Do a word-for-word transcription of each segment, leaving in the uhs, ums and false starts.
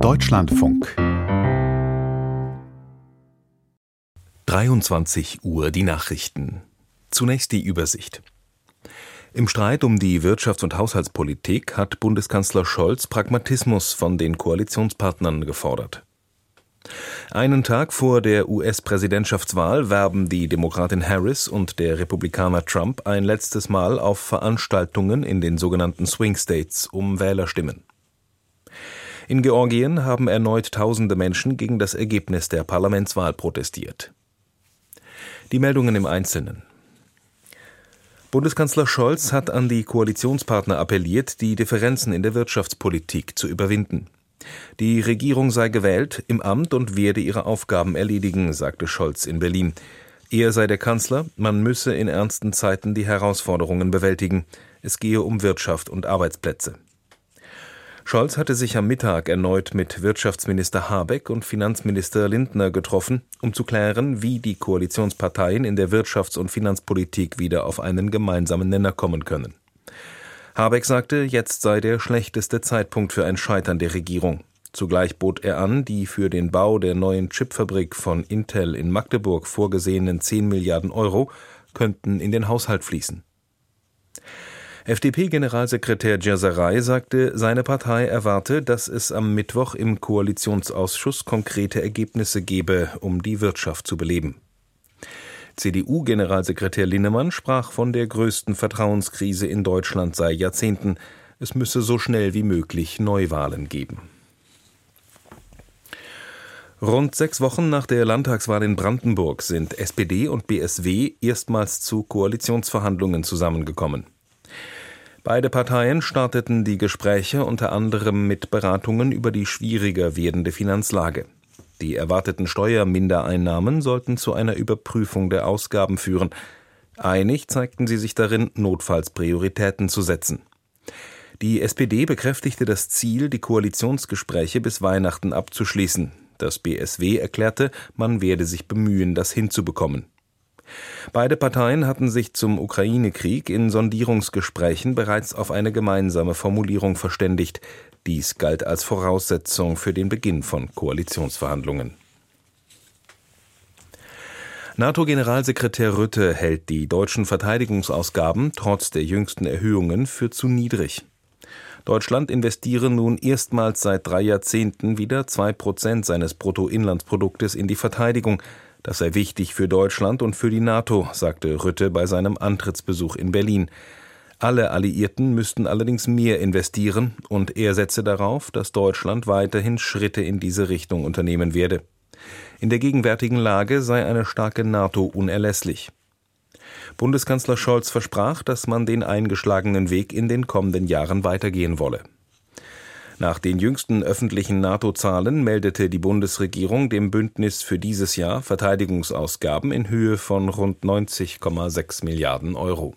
Deutschlandfunk. dreiundzwanzig Uhr die Nachrichten. Zunächst die Übersicht. Im Streit um die Wirtschafts- und Haushaltspolitik hat Bundeskanzler Scholz Pragmatismus von den Koalitionspartnern gefordert. Einen Tag vor der U S-Präsidentschaftswahl werben die Demokratin Harris und der Republikaner Trump ein letztes Mal auf Veranstaltungen in den sogenannten Swing States um Wählerstimmen. In Georgien haben erneut tausende Menschen gegen das Ergebnis der Parlamentswahl protestiert. Die Meldungen im Einzelnen. Bundeskanzler Scholz hat an die Koalitionspartner appelliert, die Differenzen in der Wirtschaftspolitik zu überwinden. Die Regierung sei gewählt im Amt und werde ihre Aufgaben erledigen, sagte Scholz in Berlin. Er sei der Kanzler, man müsse in ernsten Zeiten die Herausforderungen bewältigen. Es gehe um Wirtschaft und Arbeitsplätze. Scholz hatte sich am Mittag erneut mit Wirtschaftsminister Habeck und Finanzminister Lindner getroffen, um zu klären, wie die Koalitionsparteien in der Wirtschafts- und Finanzpolitik wieder auf einen gemeinsamen Nenner kommen können. Habeck sagte, jetzt sei der schlechteste Zeitpunkt für ein Scheitern der Regierung. Zugleich bot er an, die für den Bau der neuen Chipfabrik von Intel in Magdeburg vorgesehenen zehn Milliarden Euro könnten in den Haushalt fließen. F D P-Generalsekretär Djerzaray sagte, seine Partei erwarte, dass es am Mittwoch im Koalitionsausschuss konkrete Ergebnisse gebe, um die Wirtschaft zu beleben. C D U-Generalsekretär Linnemann sprach von der größten Vertrauenskrise in Deutschland seit Jahrzehnten. Es müsse so schnell wie möglich Neuwahlen geben. Rund sechs Wochen nach der Landtagswahl in Brandenburg sind S P D und B S W erstmals zu Koalitionsverhandlungen zusammengekommen. Beide Parteien starteten die Gespräche unter anderem mit Beratungen über die schwieriger werdende Finanzlage. Die erwarteten Steuermindereinnahmen sollten zu einer Überprüfung der Ausgaben führen. Einig zeigten sie sich darin, notfalls Prioritäten zu setzen. Die S P D bekräftigte das Ziel, die Koalitionsgespräche bis Weihnachten abzuschließen. Das B S W erklärte, man werde sich bemühen, das hinzubekommen. Beide Parteien hatten sich zum Ukraine-Krieg in Sondierungsgesprächen bereits auf eine gemeinsame Formulierung verständigt. Dies galt als Voraussetzung für den Beginn von Koalitionsverhandlungen. NATO-Generalsekretär Rutte hält die deutschen Verteidigungsausgaben trotz der jüngsten Erhöhungen für zu niedrig. Deutschland investiere nun erstmals seit drei Jahrzehnten wieder zwei Prozent seines Bruttoinlandsproduktes in die Verteidigung. Das sei wichtig für Deutschland und für die NATO, sagte Rutte bei seinem Antrittsbesuch in Berlin. Alle Alliierten müssten allerdings mehr investieren und er setze darauf, dass Deutschland weiterhin Schritte in diese Richtung unternehmen werde. In der gegenwärtigen Lage sei eine starke NATO unerlässlich. Bundeskanzler Scholz versprach, dass man den eingeschlagenen Weg in den kommenden Jahren weitergehen wolle. Nach den jüngsten öffentlichen NATO-Zahlen meldete die Bundesregierung dem Bündnis für dieses Jahr Verteidigungsausgaben in Höhe von rund neunzig Komma sechs Milliarden Euro.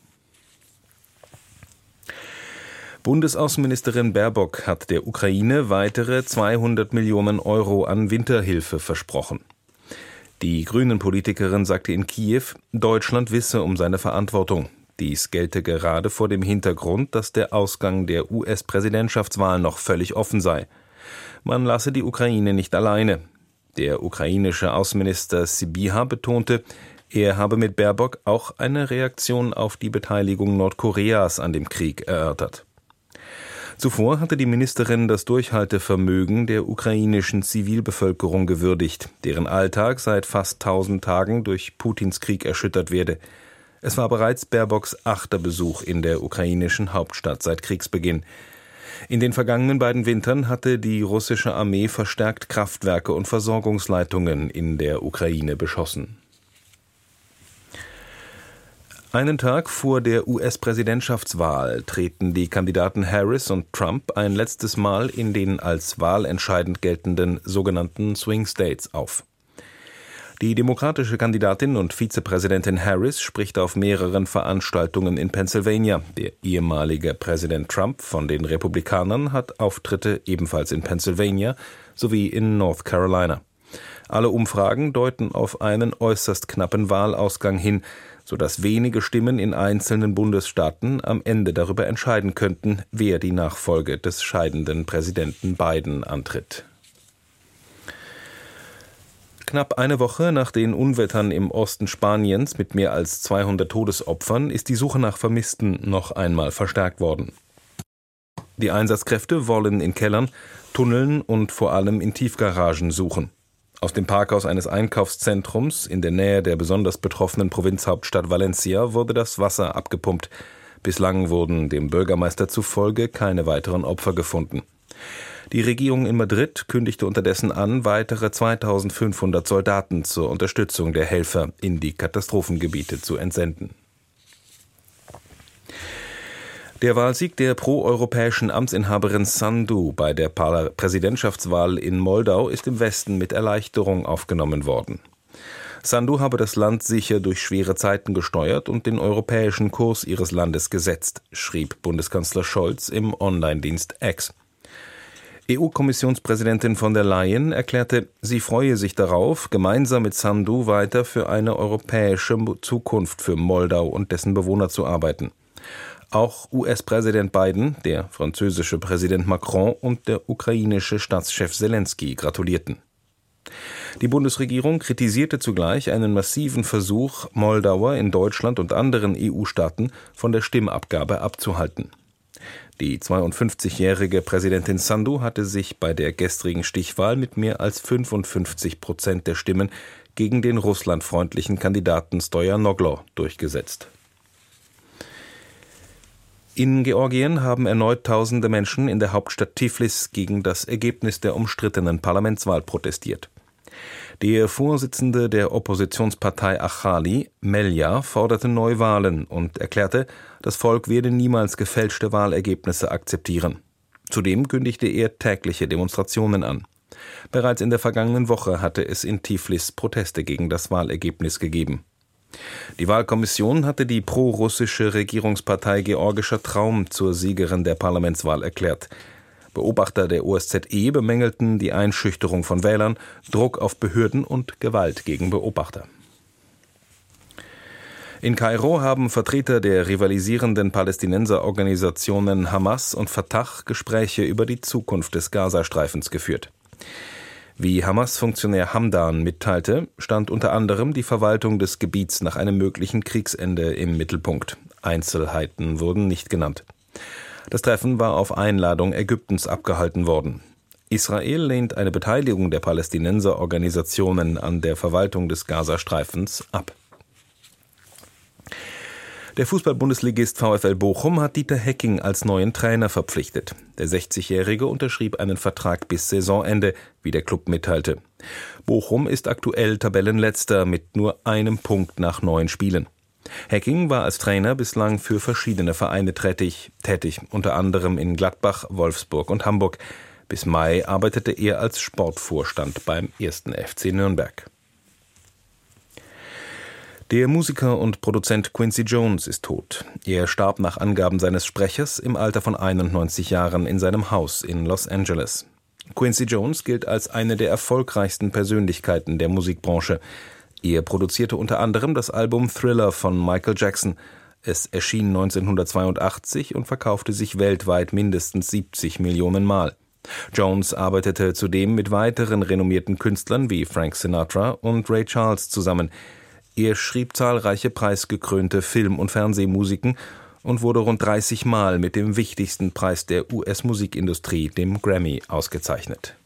Bundesaußenministerin Baerbock hat der Ukraine weitere zweihundert Millionen Euro an Winterhilfe versprochen. Die Grünen-Politikerin sagte in Kiew, Deutschland wisse um seine Verantwortung. Dies gelte gerade vor dem Hintergrund, dass der Ausgang der U S-Präsidentschaftswahl noch völlig offen sei. Man lasse die Ukraine nicht alleine. Der ukrainische Außenminister Sybiha betonte, er habe mit Baerbock auch eine Reaktion auf die Beteiligung Nordkoreas an dem Krieg erörtert. Zuvor hatte die Ministerin das Durchhaltevermögen der ukrainischen Zivilbevölkerung gewürdigt, deren Alltag seit fast tausend Tagen durch Putins Krieg erschüttert werde. Es war bereits Baerbocks achter Besuch in der ukrainischen Hauptstadt seit Kriegsbeginn. In den vergangenen beiden Wintern hatte die russische Armee verstärkt Kraftwerke und Versorgungsleitungen in der Ukraine beschossen. Einen Tag vor der U S-Präsidentschaftswahl treten die Kandidaten Harris und Trump ein letztes Mal in den als wahlentscheidend geltenden sogenannten Swing States auf. Die demokratische Kandidatin und Vizepräsidentin Harris spricht auf mehreren Veranstaltungen in Pennsylvania. Der ehemalige Präsident Trump von den Republikanern hat Auftritte ebenfalls in Pennsylvania sowie in North Carolina. Alle Umfragen deuten auf einen äußerst knappen Wahlausgang hin, sodass wenige Stimmen in einzelnen Bundesstaaten am Ende darüber entscheiden könnten, wer die Nachfolge des scheidenden Präsidenten Biden antritt. Knapp eine Woche nach den Unwettern im Osten Spaniens mit mehr als zweihundert Todesopfern ist die Suche nach Vermissten noch einmal verstärkt worden. Die Einsatzkräfte wollen in Kellern, Tunneln und vor allem in Tiefgaragen suchen. Aus dem Parkhaus eines Einkaufszentrums in der Nähe der besonders betroffenen Provinzhauptstadt Valencia wurde das Wasser abgepumpt. Bislang wurden dem Bürgermeister zufolge keine weiteren Opfer gefunden. Die Regierung in Madrid kündigte unterdessen an, weitere zweitausendfünfhundert Soldaten zur Unterstützung der Helfer in die Katastrophengebiete zu entsenden. Der Wahlsieg der proeuropäischen Amtsinhaberin Sandu bei der Präsidentschaftswahl in Moldau ist im Westen mit Erleichterung aufgenommen worden. Sandu habe das Land sicher durch schwere Zeiten gesteuert und den europäischen Kurs ihres Landes gesetzt, schrieb Bundeskanzler Scholz im Online-Dienst X. E U-Kommissionspräsidentin von der Leyen erklärte, sie freue sich darauf, gemeinsam mit Sandu weiter für eine europäische Zukunft für Moldau und dessen Bewohner zu arbeiten. Auch U S-Präsident Biden, der französische Präsident Macron und der ukrainische Staatschef Selensky gratulierten. Die Bundesregierung kritisierte zugleich einen massiven Versuch, Moldauer in Deutschland und anderen E U-Staaten von der Stimmabgabe abzuhalten. Die zweiundfünfzigjährige Präsidentin Sandu hatte sich bei der gestrigen Stichwahl mit mehr als fünfundfünfzig Prozent der Stimmen gegen den russlandfreundlichen Kandidaten Stoyanoglo durchgesetzt. In Georgien haben erneut tausende Menschen in der Hauptstadt Tiflis gegen das Ergebnis der umstrittenen Parlamentswahl protestiert. Der Vorsitzende der Oppositionspartei Achali, Melja, forderte Neuwahlen und erklärte, das Volk werde niemals gefälschte Wahlergebnisse akzeptieren. Zudem kündigte er tägliche Demonstrationen an. Bereits in der vergangenen Woche hatte es in Tiflis Proteste gegen das Wahlergebnis gegeben. Die Wahlkommission hatte die pro-russische Regierungspartei Georgischer Traum zur Siegerin der Parlamentswahl erklärt. Beobachter der O S Z E bemängelten die Einschüchterung von Wählern, Druck auf Behörden und Gewalt gegen Beobachter. In Kairo haben Vertreter der rivalisierenden Palästinenserorganisationen Hamas und Fatah Gespräche über die Zukunft des Gazastreifens geführt. Wie Hamas-Funktionär Hamdan mitteilte, stand unter anderem die Verwaltung des Gebiets nach einem möglichen Kriegsende im Mittelpunkt. Einzelheiten wurden nicht genannt. Das Treffen war auf Einladung Ägyptens abgehalten worden. Israel lehnt eine Beteiligung der Palästinenserorganisationen an der Verwaltung des Gazastreifens ab. Der Fußball-Bundesligist VfL Bochum hat Dieter Hecking als neuen Trainer verpflichtet. Der sechzigjährige unterschrieb einen Vertrag bis Saisonende, wie der Klub mitteilte. Bochum ist aktuell Tabellenletzter mit nur einem Punkt nach neun Spielen. Hecking war als Trainer bislang für verschiedene Vereine tätig, tätig, unter anderem in Gladbach, Wolfsburg und Hamburg. Bis Mai arbeitete er als Sportvorstand beim ersten F C Nürnberg. Der Musiker und Produzent Quincy Jones ist tot. Er starb nach Angaben seines Sprechers im Alter von einundneunzig Jahren in seinem Haus in Los Angeles. Quincy Jones gilt als eine der erfolgreichsten Persönlichkeiten der Musikbranche. Er produzierte unter anderem das Album Thriller von Michael Jackson. Es erschien neunzehnhundertzweiundachtzig und verkaufte sich weltweit mindestens siebzig Millionen Mal. Jones arbeitete zudem mit weiteren renommierten Künstlern wie Frank Sinatra und Ray Charles zusammen. Er schrieb zahlreiche preisgekrönte Film- und Fernsehmusiken und wurde rund dreißig Mal mit dem wichtigsten Preis der U S-Musikindustrie, dem Grammy, ausgezeichnet.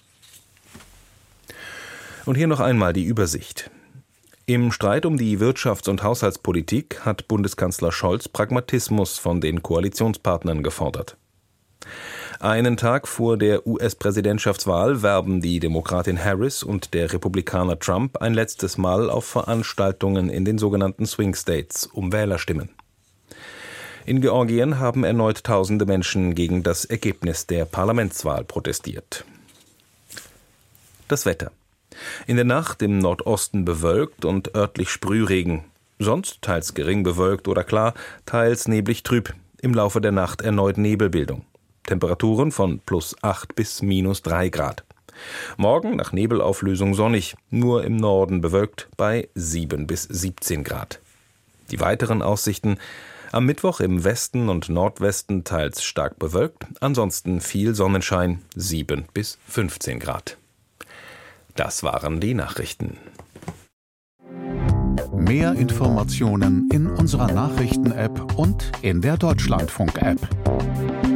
Und hier noch einmal die Übersicht. Im Streit um die Wirtschafts- und Haushaltspolitik hat Bundeskanzler Scholz Pragmatismus von den Koalitionspartnern gefordert. Einen Tag vor der U S-Präsidentschaftswahl werben die Demokratin Harris und der Republikaner Trump ein letztes Mal auf Veranstaltungen in den sogenannten Swing States um Wählerstimmen. In Georgien haben erneut tausende Menschen gegen das Ergebnis der Parlamentswahl protestiert. Das Wetter. In der Nacht im Nordosten bewölkt und örtlich Sprühregen. Sonst teils gering bewölkt oder klar, teils neblig trüb. Im Laufe der Nacht erneut Nebelbildung. Temperaturen von plus acht bis minus drei Grad. Morgen nach Nebelauflösung sonnig, nur im Norden bewölkt bei sieben bis siebzehn Grad. Die weiteren Aussichten: am Mittwoch im Westen und Nordwesten teils stark bewölkt, ansonsten viel Sonnenschein, sieben bis fünfzehn Grad. Das waren die Nachrichten. Mehr Informationen in unserer Nachrichten-App und in der Deutschlandfunk-App.